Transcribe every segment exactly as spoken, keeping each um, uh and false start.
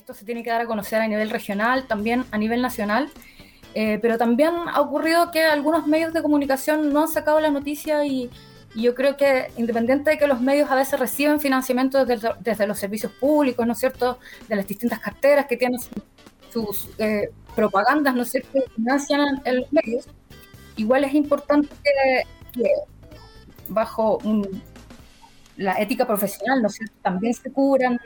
esto se tiene que dar a conocer a nivel regional, también a nivel nacional, eh, pero también ha ocurrido que algunos medios de comunicación no han sacado la noticia y, y yo creo que independiente de que los medios a veces reciben financiamiento desde, desde los servicios públicos, ¿no es cierto?, de las distintas carteras que tienen sus, sus eh, propagandas, ¿no es cierto?, que financian en los medios, igual es importante que, que bajo un, la ética profesional, ¿no es cierto?, también se cubran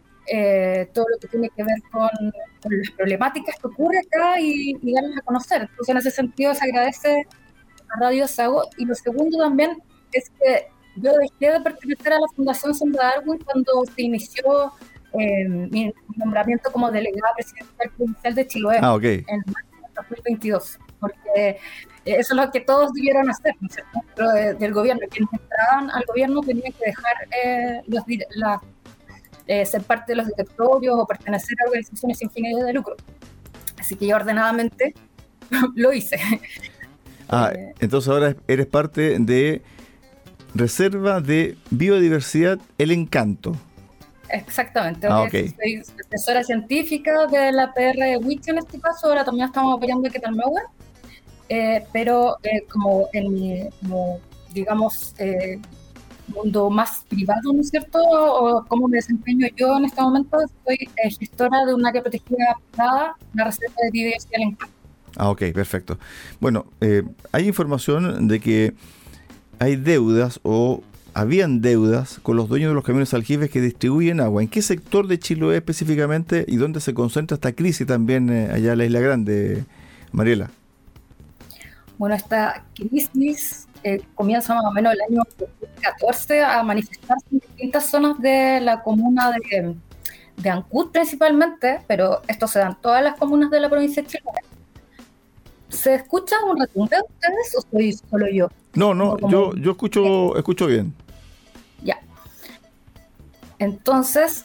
eh, todo lo que tiene que ver con, con las problemáticas que ocurre acá y, y darlas a conocer. Entonces, en ese sentido, se agradece a Radio Sago. Y lo segundo también es que yo dejé de pertenecer a la Fundación Sembra Darwin cuando se inició eh, mi, mi nombramiento como delegada presidencial provincial de Chiloé ah, okay. en marzo de dos mil veintidós, porque eso es lo que todos debieron hacer, ¿no es cierto? Pero de, del gobierno, quienes entraban al gobierno tenían que dejar eh, los, la, eh, ser parte de los directorios o pertenecer a organizaciones sin fines de lucro. Así que yo ordenadamente lo hice. Ah, eh, entonces ahora eres parte de Reserva de Biodiversidad El Encanto. Exactamente. Ah, okay. Soy profesora científica de la P R Huicho en este caso, ahora también estamos apoyando a Quetalmahue. Eh, pero eh, como en mi, como, digamos, eh, mundo más privado, ¿no es cierto? O cómo me desempeño yo en este momento, soy eh, gestora de un área protegida privada, la Reserva de Biodiversidad del Encanto. Ah, ok, perfecto. Bueno, eh, hay información de que hay deudas o habían deudas con los dueños de los camiones aljibes que distribuyen agua. ¿En qué sector de Chiloé específicamente y dónde se concentra esta crisis también eh, allá en la Isla Grande, Mariela? Bueno, esta crisis eh, comienza más o menos el año dos mil catorce a manifestarse en distintas zonas de la comuna de, de Ancud principalmente, pero esto se da en todas las comunas de la provincia de Chiloé. ¿Se escucha un retumbe de ustedes o soy solo yo? No, no, como... yo, yo escucho, escucho bien. Ya. Entonces,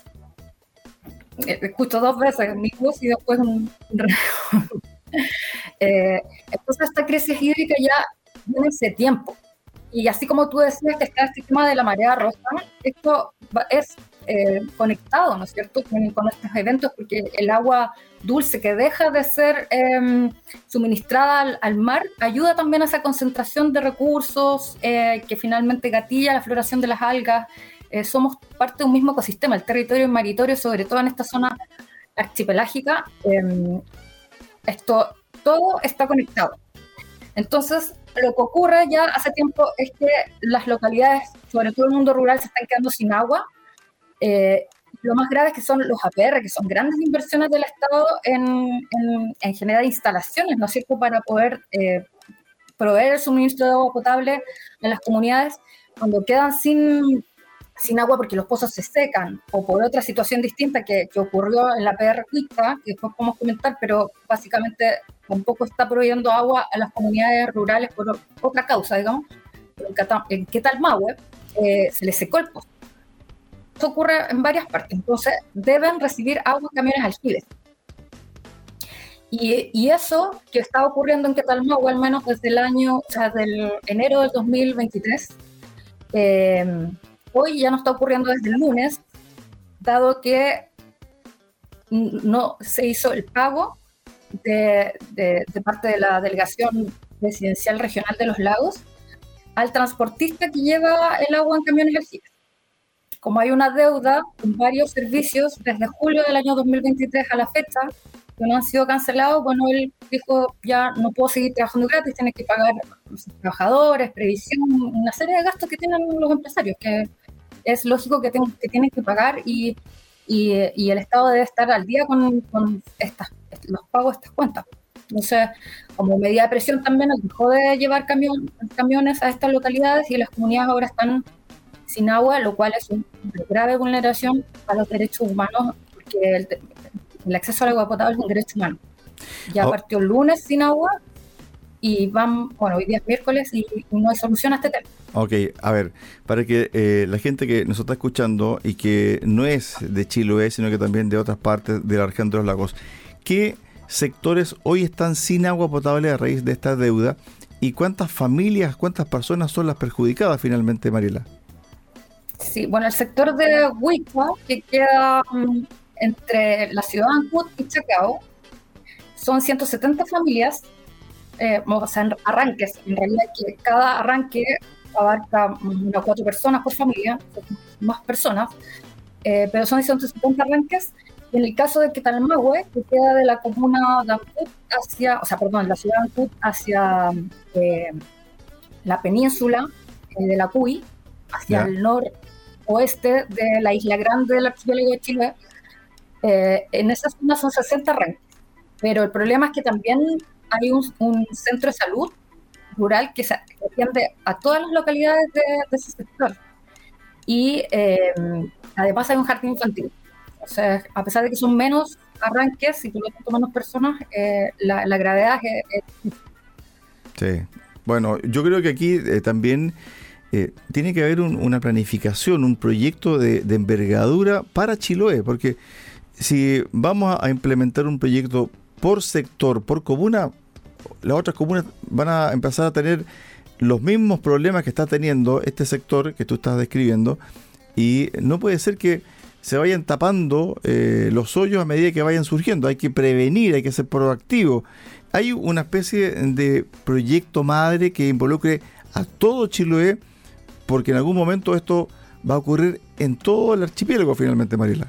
eh, escucho dos veces mi voz y después un... Eh, entonces esta crisis hídrica ya viene hace tiempo y así como tú decías que está el sistema de la marea roja, esto es eh, conectado, ¿no es cierto?, con, con estos eventos, porque el agua dulce que deja de ser eh, suministrada al, al mar ayuda también a esa concentración de recursos eh, que finalmente gatilla la floración de las algas. Eh, somos parte de un mismo ecosistema, el territorio maritorio, sobre todo en esta zona archipelágica. eh, Esto, todo está conectado. Entonces, lo que ocurre ya hace tiempo es que las localidades, sobre todo el mundo rural, se están quedando sin agua. Eh, lo más grave es que son los A P R, que son grandes inversiones del Estado en, en, en generar instalaciones, ¿no es cierto?, para poder eh, proveer el suministro de agua potable en las comunidades cuando quedan sin, sin agua porque los pozos se secan o por otra situación distinta que, que ocurrió en la P R Cuica, que después podemos comentar, pero básicamente tampoco está proveyendo agua a las comunidades rurales por otra causa, digamos. En Quetalmahue eh, se les secó el pozo. Esto ocurre en varias partes, entonces deben recibir agua en camiones aljibes. Y, y eso que está ocurriendo en Quetalmahue, al menos desde el año, o sea, del enero del dos mil veintitrés, eh, hoy ya no está ocurriendo desde el lunes, dado que no se hizo el pago de, de, de parte de la Delegación Presidencial Regional de los Lagos al transportista que lleva el agua en camiones aljibes. Como hay una deuda en varios servicios desde julio del año dos mil veintitrés a la fecha que no han sido cancelados, bueno, él dijo, ya no puedo seguir trabajando gratis, tiene que pagar a los trabajadores, previsión, una serie de gastos que tienen los empresarios, que es lógico que, tengo, que tienen que pagar y, y, y el Estado debe estar al día con, con estas, los pagos de estas cuentas. Entonces, como medida de presión también, dejó de llevar camión, camiones a estas localidades y las comunidades ahora están sin agua, lo cual es una grave vulneración a los derechos humanos, porque el, el acceso al agua potable es un derecho humano. Ya oh. partió el lunes sin agua y van, bueno, hoy día es miércoles y, y no hay solución a este tema. Ok, a ver, para que eh, la gente que nos está escuchando y que no es de Chiloé, sino que también de otras partes de la región de los lagos, ¿qué sectores hoy están sin agua potable a raíz de esta deuda? ¿Y cuántas familias, cuántas personas son las perjudicadas finalmente, Mariela? Sí, bueno, el sector de Huica, que queda um, entre la ciudad de Ancud y Chacao son ciento setenta familias, eh, o sea, arranques, en realidad que cada arranque abarca unas cuatro personas por familia, más personas, eh, pero son ciento setenta arranques. Y en el caso de Quetalmahue, que queda de la comuna de Ancud hacia, o sea, perdón, la ciudad de Ancud hacia eh, la península eh, de la Cuy, hacia yeah. el noroeste de la isla grande del archipiélago de Chiloé, eh, en esa zona son sesenta arranques. Pero el problema es que también hay un, un centro de salud rural que, se, que atiende a todas las localidades de, de ese sector. Y eh, además hay un jardín infantil. O sea, a pesar de que son menos arranques y por lo tanto menos personas, eh, la, la gravedad es, es... Sí. Bueno, yo creo que aquí eh, también eh, tiene que haber un, una planificación, un proyecto de, de envergadura para Chiloé, porque si vamos a implementar un proyecto por sector, por comuna, las otras comunas van a empezar a tener los mismos problemas que está teniendo este sector que tú estás describiendo, y no puede ser que se vayan tapando eh, los hoyos a medida que vayan surgiendo. Hay que prevenir, hay que ser proactivo. Hay una especie de proyecto madre que involucre a todo Chiloé, porque en algún momento esto va a ocurrir en todo el archipiélago finalmente, Mariela.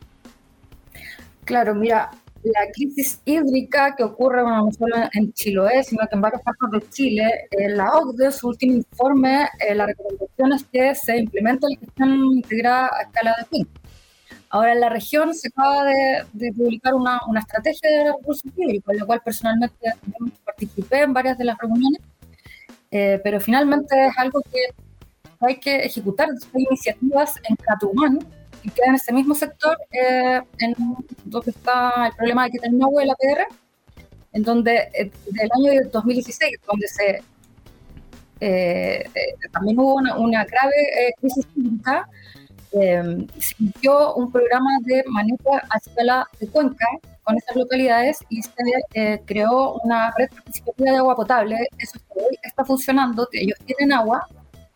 Claro, mira, la crisis hídrica que ocurre bueno, no solo en Chiloé, sino que en varias partes de Chile, eh, la O C D E, su último informe, eh, la recomendación es que se implemente la gestión integrada a escala de fin. Ahora en la región se acaba de, de publicar una, una estrategia de recursos hídricos, en la cual personalmente participé en varias de las reuniones, eh, pero finalmente es algo que hay que ejecutar. Hay iniciativas en Catumán, que queda en ese mismo sector, eh, en donde está el problema de Quetalmahue, la P D R, en donde eh, del año dos mil dieciséis, donde se eh, eh, también hubo una, una grave eh, crisis hídrica, eh, se inició un programa de manejo a escala de cuenca con esas localidades y se eh, creó una red participativa de agua potable. Eso está funcionando, ellos tienen agua,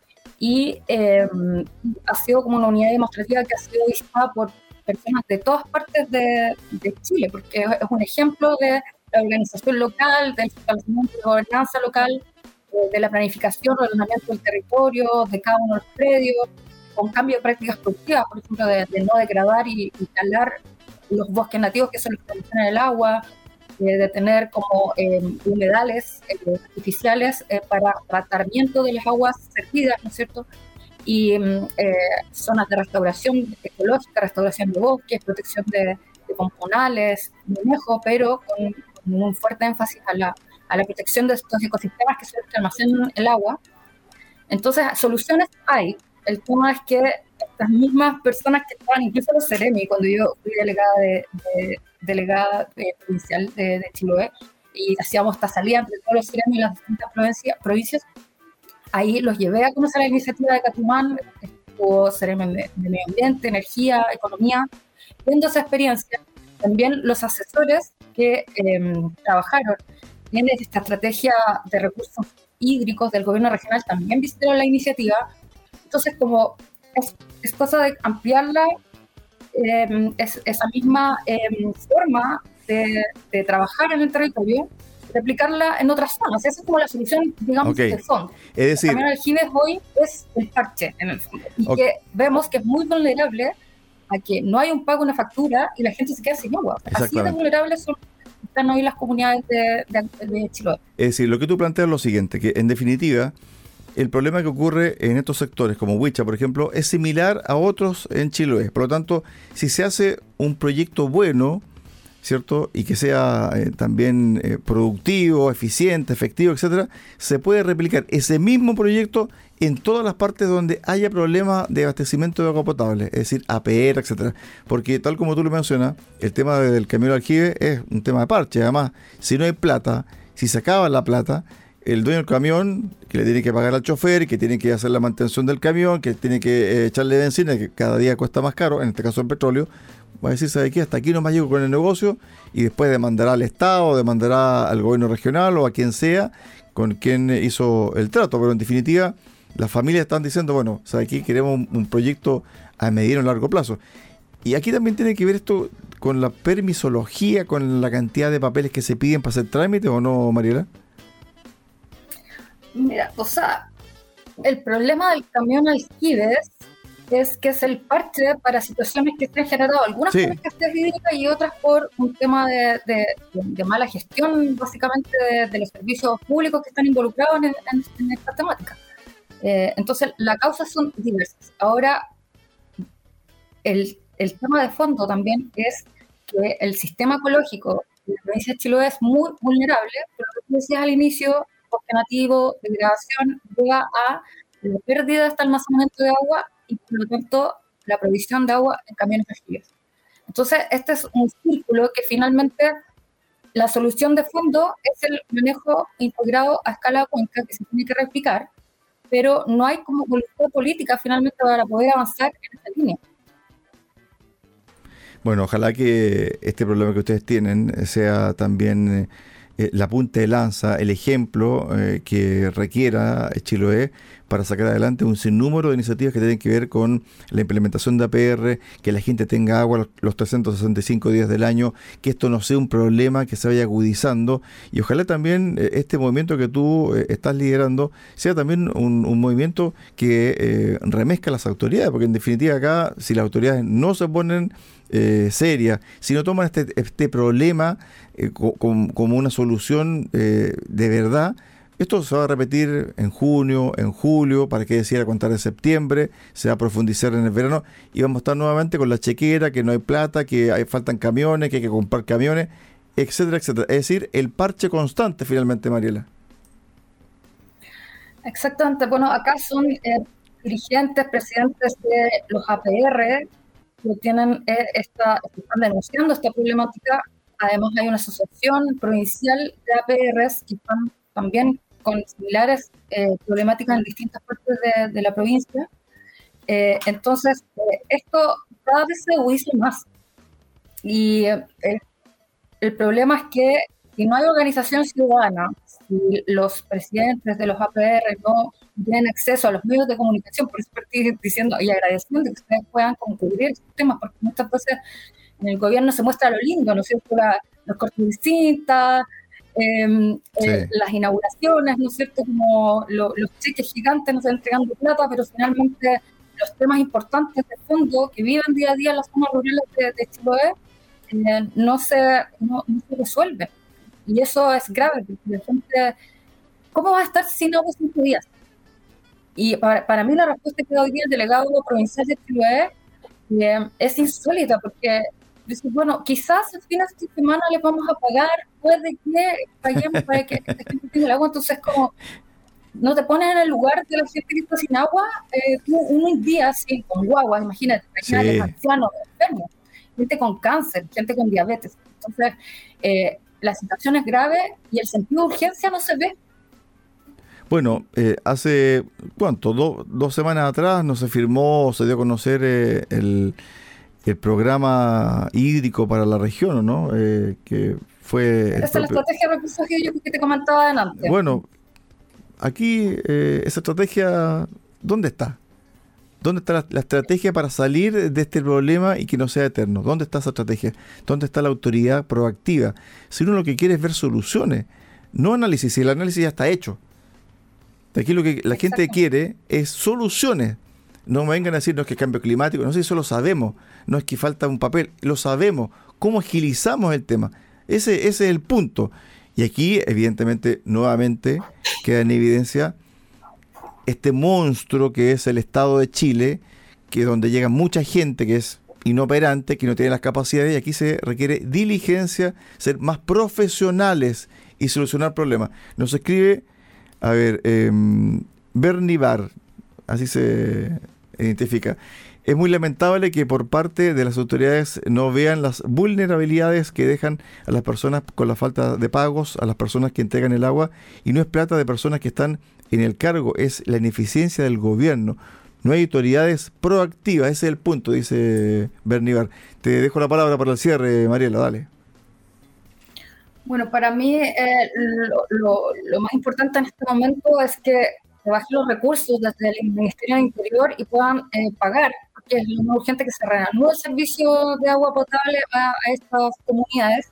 y eh, ha sido como una unidad demostrativa que ha sido visitada por personas de todas partes de, de Chile, porque es, es un ejemplo de la organización local, del establecimiento de gobernanza local, eh, de la planificación, ordenamiento del territorio, de cada uno de los predios, con cambio de prácticas productivas, por ejemplo, de, de no degradar y, y talar los bosques nativos, que son los que almacenan el agua, eh, de tener como eh, humedales eh, artificiales eh, para tratamiento de las aguas servidas, ¿no es cierto? Y eh, zonas de restauración ecológica, restauración de bosques, protección de, de componales, manejo, pero con, con un fuerte énfasis a la, a la protección de estos ecosistemas que son los que almacenan el agua. Entonces, soluciones hay. El tema es que estas mismas personas que estaban, incluso los Ceremi, cuando yo fui delegada de, de delegada de, provincial de, de Chiloé, y hacíamos esta salida entre todos los Ceremi y las distintas provincias, provincias, ahí los llevé a conocer la iniciativa de Catumán, estuvo Ceremi de, de Medio Ambiente, Energía, Economía, viendo esa experiencia. También los asesores que eh, trabajaron en esta estrategia de recursos hídricos del gobierno regional también visitaron la iniciativa. Entonces, como es, es cosa de ampliarla, eh, es, esa misma eh, forma de, de trabajar en el territorio, replicarla en otras zonas. Esa es como la solución, digamos, okay. de fondo. Es decir, también el Aljibes hoy es el parche, en el fondo. Y okay. que vemos que es muy vulnerable a que no hay un pago, una factura, y la gente se queda sin agua. Así de vulnerables son, están hoy las comunidades de, de, de Chiloé. Es decir, lo que tú planteas es lo siguiente, que en definitiva, el problema que ocurre en estos sectores, como Huicha, por ejemplo, es similar a otros en Chiloé. Por lo tanto, si se hace un proyecto bueno, ¿cierto? Y que sea eh, también eh, productivo, eficiente, efectivo, etcétera, se puede replicar ese mismo proyecto en todas las partes donde haya problemas de abastecimiento de agua potable, es decir, A P R, etcétera. Porque tal como tú lo mencionas, el tema del camión de aljibe es un tema de parche. Además, si no hay plata, si se acaba la plata, el dueño del camión, que le tiene que pagar al chofer, que tiene que hacer la mantención del camión, que tiene que eh, echarle benzina, que cada día cuesta más caro, en este caso el petróleo, va a decir, ¿sabe qué? Hasta aquí nomás llego con el negocio, y después demandará al Estado, demandará al gobierno regional o a quien sea con quien hizo el trato. Pero en definitiva, las familias están diciendo, bueno, ¿sabe qué? Queremos un, un proyecto a mediano y largo plazo. Y aquí también tiene que ver esto con la permisología, con la cantidad de papeles que se piden para hacer trámite, ¿o no, Mariela? Mira, o sea, el problema del camión Aljibes es que es el parche para situaciones que se han generado, algunas Sí. por escasez hídrica y otras por un tema de, de, de mala gestión, básicamente, de, de los servicios públicos que están involucrados en, en, en esta temática. Eh, entonces, las causas son diversas. Ahora, el, el tema de fondo también es que el sistema ecológico de la provincia de Chiloé es muy vulnerable, pero lo que tú decías al inicio, bosque nativo, degradación, llega a la pérdida de este almacenamiento de agua y por lo tanto la provisión de agua en camiones Aljibes. Entonces, este es un círculo que finalmente la solución de fondo es el manejo integrado a escala de cuenca que se tiene que replicar, pero no hay como voluntad política finalmente para poder avanzar en esta línea. Bueno, ojalá que este problema que ustedes tienen sea también eh, la punta de lanza, el ejemplo eh, que requiera Chiloé para sacar adelante un sinnúmero de iniciativas que tienen que ver con la implementación de A P R, que la gente tenga agua los, los trescientos sesenta y cinco días del año, que esto no sea un problema que se vaya agudizando, y ojalá también eh, este movimiento que tú eh, estás liderando sea también un, un movimiento que eh, remezca a las autoridades, porque en definitiva acá, si las autoridades no se ponen eh, serias, si no toman este, este problema eh, co- com, como una solución eh, de verdad, esto se va a repetir en junio, en julio, para qué decir a contar en septiembre, se va a profundizar en el verano y vamos a estar nuevamente con la chequera, que no hay plata, que hay, faltan camiones, que hay que comprar camiones, etcétera, etcétera. Es decir, el parche constante finalmente, Mariela. Exactamente. Bueno, acá son eh, dirigentes, presidentes de los A P R que tienen eh, esta, están denunciando esta problemática. Además hay una asociación provincial de A P Rs que están también con similares eh, problemáticas en distintas partes de, de la provincia. Eh, entonces, eh, esto cada vez se agudiza más. Y eh, el problema es que si no hay organización ciudadana, si los presidentes de los A P R no tienen acceso a los medios de comunicación, por eso estoy diciendo y agradeciendo que ustedes puedan concluir estos temas, porque muchas veces en el gobierno se muestra lo lindo, ¿no es cierto? La, los cortes de cinta, eh, Sí. eh, las inauguraciones, ¿no es cierto? Como lo, los cheques gigantes, nos entregando plata, pero finalmente los temas importantes de fondo que viven día a día en las zonas rurales de, de Chiloé eh, no, se, no, no se resuelven. Y eso es grave, porque la gente, ¿cómo va a estar sin agua cinco días? Y para, para mí la respuesta que da hoy día el delegado provincial de Chiloé eh, es insólita, porque dice, bueno, quizás el fines de semana les vamos a pagar, puede que paguemos para que esta gente tenga el agua, entonces como no te pones en el lugar de la gente que está sin agua, eh, tú un día así con guagua, imagínate, pañales, Sí. ancianos, enfermos, gente con cáncer, gente con diabetes. Entonces, eh, la situación es grave y el sentido de urgencia no se ve. Bueno, eh, hace, ¿cuánto? Do- dos semanas atrás no se firmó, se dio a conocer eh, el, el programa hídrico para la región, ¿no? Eh, que fue... el Esa es la propio- estrategia de recursos hídricos que te comentaba adelante. Bueno, aquí eh, esa estrategia, ¿dónde está? ¿Dónde está la, la estrategia para salir de este problema y que no sea eterno? ¿Dónde está esa estrategia? ¿Dónde está la autoridad proactiva? Si uno lo que quiere es ver soluciones, no análisis, si el análisis ya está hecho. Aquí lo que la gente Exacto. quiere es soluciones. No me vengan a decir, no es que cambio climático, no sé, eso lo sabemos. No es que falta un papel, lo sabemos. ¿Cómo agilizamos el tema? Ese, ese es el punto. Y aquí, evidentemente, nuevamente queda en evidencia este monstruo que es el Estado de Chile, que donde llega mucha gente que es inoperante, que no tiene las capacidades, y aquí se requiere diligencia, ser más profesionales y solucionar problemas. Nos escribe, a ver, eh, Bernie Bar, así se identifica. Es muy lamentable que por parte de las autoridades no vean las vulnerabilidades que dejan a las personas con la falta de pagos, a las personas que entregan el agua, y no es plata de personas que están en el cargo, es la ineficiencia del gobierno. No hay autoridades proactivas, ese es el punto, dice Berníbar. Te dejo la palabra para el cierre, Mariela, dale. Bueno, para mí eh, lo, lo, lo más importante en este momento es que se bajen los recursos desde el Ministerio del Interior y puedan eh, pagar a porque es lo más urgente que se reanude el servicio de agua potable a, a estas comunidades.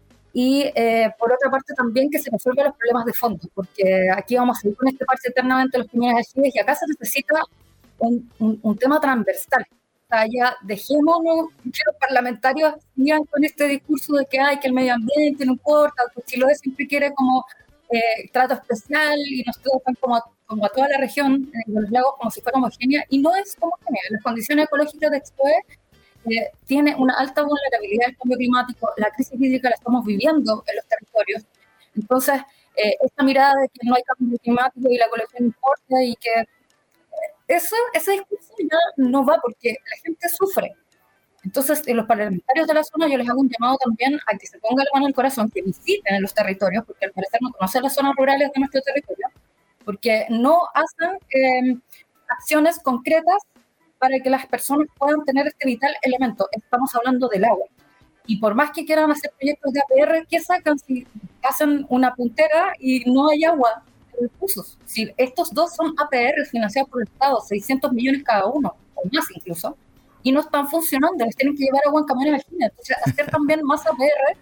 Y eh, por otra parte también que se resuelvan los problemas de fondo, porque aquí vamos a seguir con este parche eternamente los Piñeras Aljibes y acá se necesita un, un, un tema transversal. O sea, ya dejémonos que los parlamentarios sigan con este discurso de que hay que el medio ambiente no importa, que Chiloé siempre quiere como eh, trato especial y nos tratan como a, como a toda la región de los lagos como si fuera homogénea, y no es homogénea. Las condiciones ecológicas de Chiloé Eh, tiene una alta vulnerabilidad al cambio climático, la crisis hídrica la estamos viviendo en los territorios. Entonces, eh, esta mirada de que no hay cambio climático y la ecología no importa y que eh, eso, ese discurso ya no va porque la gente sufre. Entonces, en los parlamentarios de la zona yo les hago un llamado también a que se pongan la mano en el corazón, que visiten en los territorios, porque al parecer no conocen las zonas rurales de nuestro territorio, porque no hacen eh, acciones concretas para que las personas puedan tener este vital elemento. Estamos hablando del agua. Y por más que quieran hacer proyectos de A P R, ¿qué sacan si hacen una puntera y no hay agua en los pozos? Si estos dos son A P R financiados por el Estado, seiscientos millones cada uno, o más incluso, y no están funcionando, les tienen que llevar agua en camiones al fin. Entonces, hacer también más A P R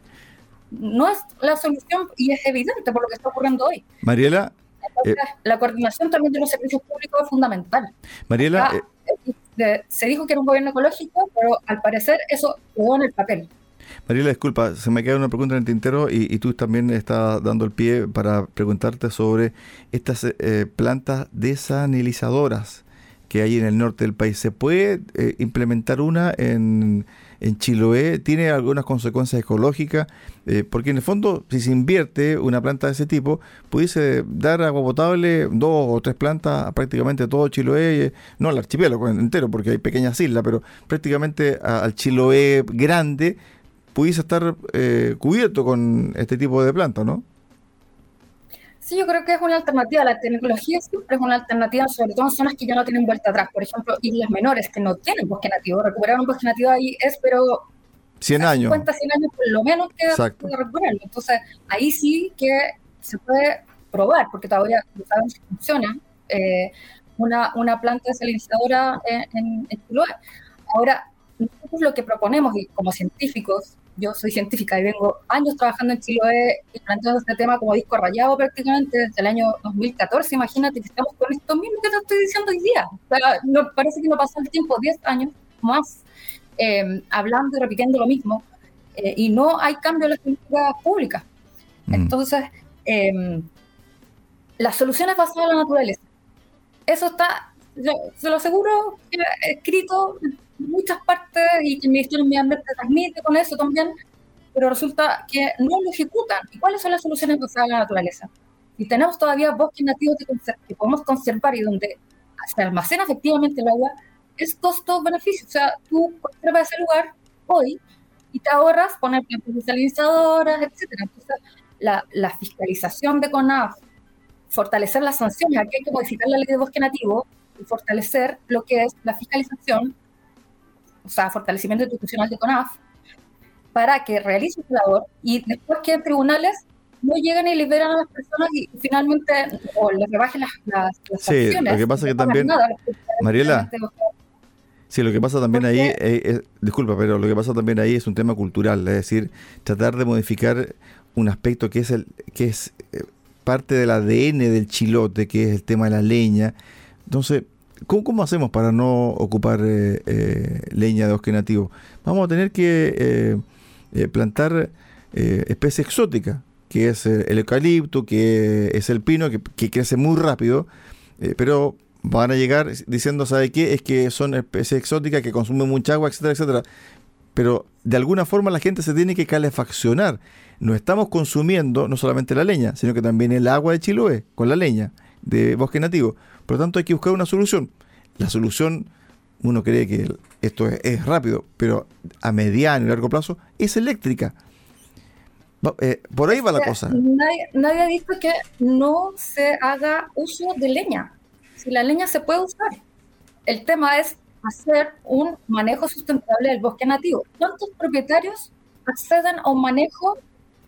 no es la solución y es evidente por lo que está ocurriendo hoy. Mariela... Entonces, eh, la coordinación también de los servicios públicos es fundamental. Mariela... Acá, eh, De, se dijo que era un gobierno ecológico, pero al parecer eso quedó en el papel. Mariela, disculpa, se me queda una pregunta en el tintero y, y tú también estás dando el pie para preguntarte sobre estas eh, plantas desalinizadoras que hay en el norte del país. ¿Se puede eh, implementar una en, en Chiloé? ¿Tiene algunas consecuencias ecológicas? Eh, porque en el fondo, si se invierte una planta de ese tipo, pudiese dar agua potable, dos o tres plantas a prácticamente todo Chiloé, no al archipiélago entero, porque hay pequeñas islas, pero prácticamente a, al Chiloé grande pudiese estar eh, cubierto con este tipo de plantas, ¿no? Sí, yo creo que es una alternativa. La tecnología siempre es una alternativa, sobre todo en zonas que ya no tienen vuelta atrás. Por ejemplo, islas menores que no tienen bosque nativo. Recuperar un bosque nativo ahí es, pero cien años. cincuenta, cien años por lo menos que recuperarlo. Entonces, ahí sí que se puede probar, porque todavía no sabemos si funciona, eh, una, una planta desalinizadora en, en, en Chiloé. Ahora, nosotros lo que proponemos, y como científicos, yo soy científica y vengo años trabajando en Chiloé y planteando este tema como disco rayado prácticamente desde el año dos mil catorce. Imagínate que estamos con esto mismo que te estoy diciendo hoy día. O sea, no, parece que no pasó el tiempo, diez años más, eh, hablando y repitiendo lo mismo, eh, y no hay cambio en las políticas públicas. Mm. Entonces, eh, la solución es basada en la naturaleza. Eso está, yo, se lo aseguro, escrito muchas partes y que el Ministerio de Medio Ambiente transmite con eso también, pero resulta que no lo ejecutan. ¿Y cuáles son las soluciones basadas en la naturaleza? Si tenemos todavía bosques nativos que podemos conservar y donde se almacena efectivamente el agua, es costo-beneficio. O sea, tú conservas ese lugar hoy y te ahorras poner plantas desalinizadoras, etcétera. Entonces, la, la fiscalización de CONAF, fortalecer las sanciones, aquí hay que modificar la ley de bosque nativo y fortalecer lo que es la fiscalización, o sea, fortalecimiento institucional de CONAF, para que realice su labor y después que en tribunales no lleguen y liberan a las personas y finalmente o les rebajen las, las, las sí, sanciones. Lo que pasa no que también, nada, Mariela, sí, lo que pasa también ahí, es, es, disculpa, pero lo que pasa también ahí es un tema cultural, es decir, tratar de modificar un aspecto que es el que es parte del A D N del chilote, que es el tema de la leña. Entonces, ¿Cómo, ¿Cómo hacemos para no ocupar eh, eh, leña de bosque nativo? Vamos a tener que eh, eh, plantar eh, especie exótica, que es el eucalipto, que es el pino, que, que crece muy rápido, eh, pero van a llegar diciendo, ¿sabe qué? Es que son especies exóticas que consumen mucha agua, etcétera, etcétera. Pero de alguna forma la gente se tiene que calefaccionar. No estamos consumiendo no solamente la leña, sino que también el agua de Chiloé con la leña de bosque nativo. Por lo tanto, hay que buscar una solución. La solución, uno cree que esto es, es rápido, pero a mediano y largo plazo es eléctrica. Eh, por ahí va la cosa. Nadie, nadie ha dicho que no se haga uso de leña. Si la leña se puede usar. El tema es hacer un manejo sustentable del bosque nativo. ¿Cuántos propietarios acceden a un manejo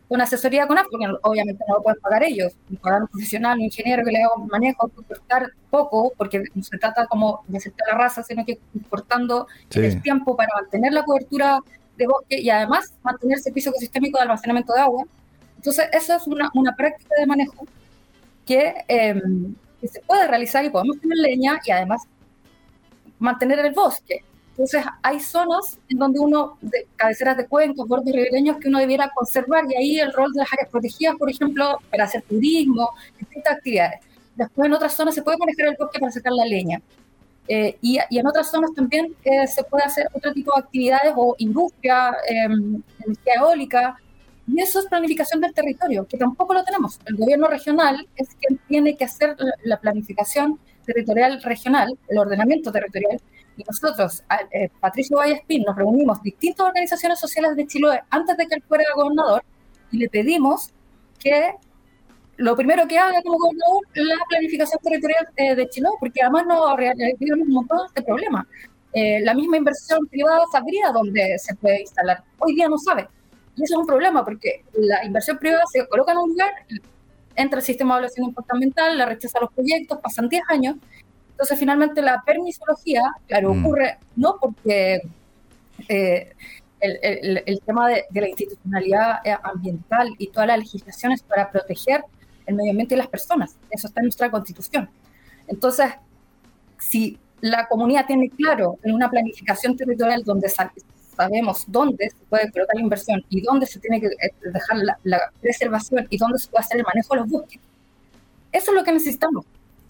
con asesoría con AFP, porque obviamente no lo pueden pagar ellos, pagar un profesional, un ingeniero que le haga un manejo, costar poco, porque no se trata como de aceptar la raza, sino que importando sí. el tiempo para mantener la cobertura de bosque y además mantener el servicio ecosistémico de almacenamiento de agua. Entonces, esa es una, una práctica de manejo que, eh, que se puede realizar y podemos tener leña y además mantener el bosque. Entonces, hay zonas en donde uno, de cabeceras de cuencos, bordes ribereños, que uno debiera conservar, y ahí el rol de las áreas protegidas, por ejemplo, para hacer turismo, distintas actividades. Después, en otras zonas se puede manejar el bosque para sacar la leña. Eh, y, y en otras zonas también eh, se puede hacer otro tipo de actividades o industria, eh, energía eólica, y eso es planificación del territorio, que tampoco lo tenemos. El gobierno regional es quien tiene que hacer la, la planificación territorial regional, el ordenamiento territorial. Y nosotros, eh, Patricio Vallespín, nos reunimos distintas organizaciones sociales de Chiloé antes de que él fuera gobernador y le pedimos que lo primero que haga como gobernador es la planificación territorial eh, de Chiloé, porque además nos realizamos un montón de problemas. Eh, la misma inversión privada sabría dónde se puede instalar. Hoy día no sabe. Y eso es un problema, porque la inversión privada se coloca en un lugar, entra el sistema de evaluación de impacto ambiental, la rechaza los proyectos, pasan diez años. Entonces, finalmente, la permisología, claro, mm. ocurre no porque eh, el, el, el tema de, de la institucionalidad ambiental y toda la legislación es para proteger el medio ambiente y las personas. Eso está en nuestra Constitución. Entonces, si la comunidad tiene claro en una planificación territorial donde sabemos dónde se puede colocar la inversión y dónde se tiene que dejar la, la preservación y dónde se puede hacer el manejo de los bosques, eso es lo que necesitamos.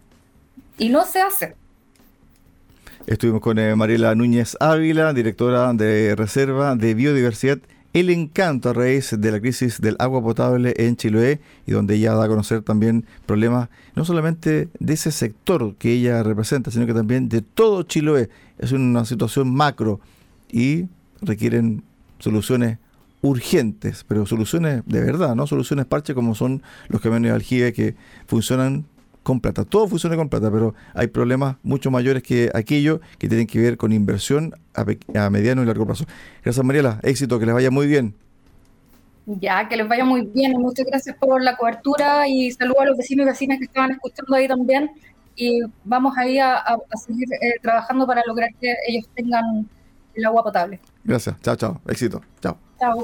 Y no se hace. Estuvimos con eh, Mariela Núñez Ávila, directora de Reserva de Biodiversidad El Encanto, a raíz de la crisis del agua potable en Chiloé, y donde ella da a conocer también problemas no solamente de ese sector que ella representa, sino que también de todo Chiloé. Es una situación macro y requieren soluciones urgentes, pero soluciones de verdad, no soluciones parche como son los camiones de aljibe que funcionan con plata. Todo funciona con plata, pero hay problemas mucho mayores que aquello que tienen que ver con inversión a, pe- a mediano y largo plazo. Gracias, Mariela. Éxito, que les vaya muy bien. Ya, que les vaya muy bien. Muchas gracias por la cobertura y saludos a los vecinos y vecinas que estaban escuchando ahí también. Y vamos ahí a, a, a seguir eh, trabajando para lograr que ellos tengan el agua potable. Gracias. Chao, chao. Éxito. Chao. Chao.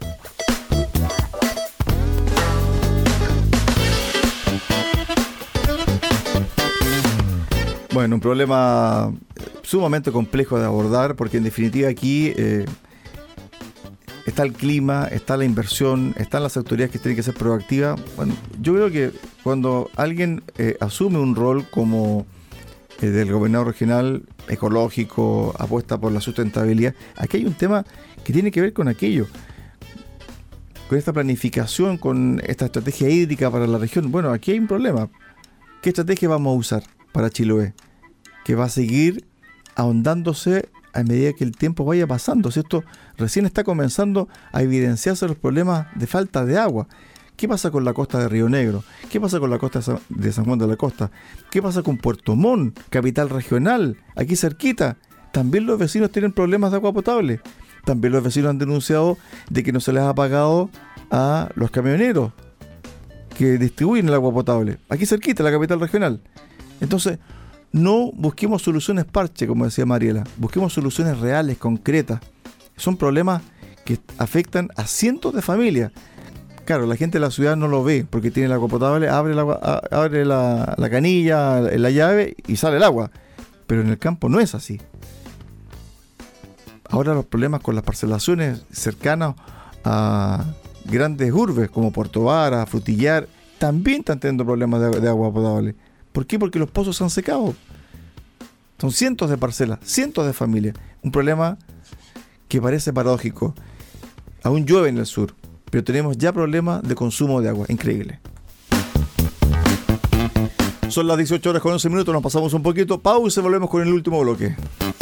Bueno, un problema sumamente complejo de abordar, porque en definitiva aquí eh, está el clima, está la inversión, están las autoridades que tienen que ser proactivas. Bueno, yo creo que cuando alguien eh, asume un rol como eh, del gobernador regional ecológico, apuesta por la sustentabilidad, aquí hay un tema que tiene que ver con aquello, con esta planificación, con esta estrategia hídrica para la región. Bueno, aquí hay un problema. ¿Qué estrategia vamos a usar para Chiloé? Que va a seguir ahondándose a medida que el tiempo vaya pasando. Si esto recién está comenzando a evidenciarse los problemas de falta de agua. ¿Qué pasa con la costa de Río Negro? ¿Qué pasa con la costa de San Juan de la Costa? ¿Qué pasa con Puerto Montt, capital regional, aquí cerquita? También los vecinos tienen problemas de agua potable. También los vecinos han denunciado de que no se les ha pagado a los camioneros que distribuyen el agua potable. Aquí cerquita, la capital regional. Entonces, no busquemos soluciones parche, como decía Mariela. Busquemos soluciones reales, concretas. Son problemas que afectan a cientos de familias. Claro, la gente de la ciudad no lo ve porque tiene el agua potable, abre, el agua, abre la, la canilla, la llave y sale el agua. Pero en el campo no es así. Ahora los problemas con las parcelaciones cercanas a grandes urbes como Puerto Vara, Frutillar, también están teniendo problemas de, de agua potable. ¿Por qué? Porque los pozos se han secado. Son cientos de parcelas, cientos de familias. Un problema que parece paradójico. Aún llueve en el sur, pero tenemos ya problemas de consumo de agua. Increíble. Son las dieciocho horas con once minutos, nos pasamos un poquito. Pausa y volvemos con el último bloque.